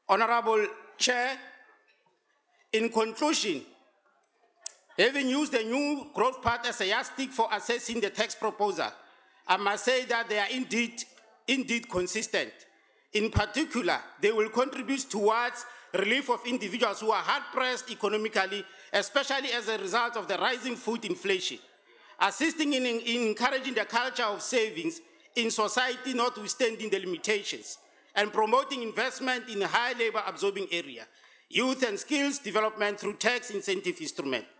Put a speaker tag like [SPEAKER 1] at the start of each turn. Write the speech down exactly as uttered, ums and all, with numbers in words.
[SPEAKER 1] Honorable Chair, in conclusion, having used the new growth path as a yardstick for assessing the tax proposal, I must say that they are indeed, indeed consistent. In particular, they will contribute towards relief of individuals who are hard-pressed economically, especially as a result of the rising food inflation, assisting in, in encouraging the culture of savings in society notwithstanding the limitations, and promoting investment in a high labor-absorbing area, youth and skills development through tax incentive instruments.